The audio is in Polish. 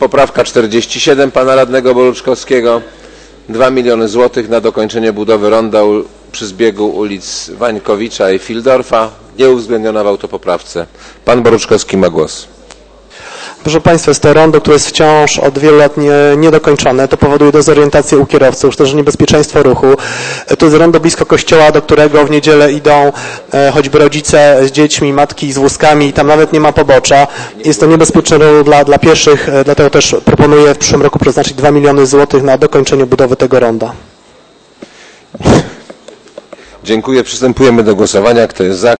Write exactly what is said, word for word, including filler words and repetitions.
Poprawka czterdzieści siedem pana radnego Boruczkowskiego. dwa miliony złotych na dokończenie budowy ronda przy zbiegu ulic Wańkowicza i Fildorfa. Nie uwzględniona w autopoprawce. Pan Boruczkowski ma głos. Proszę Państwa, jest to rondo, które jest wciąż od wielu lat nie, niedokończone. To powoduje dezorientację u kierowców, też niebezpieczeństwo ruchu. To jest rondo blisko kościoła, do którego w niedzielę idą e, choćby rodzice z dziećmi, matki z wózkami i tam nawet nie ma pobocza. Jest to niebezpieczne rondo dla, dla pieszych, e, dlatego też proponuję w przyszłym roku przeznaczyć dwa miliony złotych na dokończenie budowy tego ronda. Dziękuję. Przystępujemy do głosowania. Kto jest za?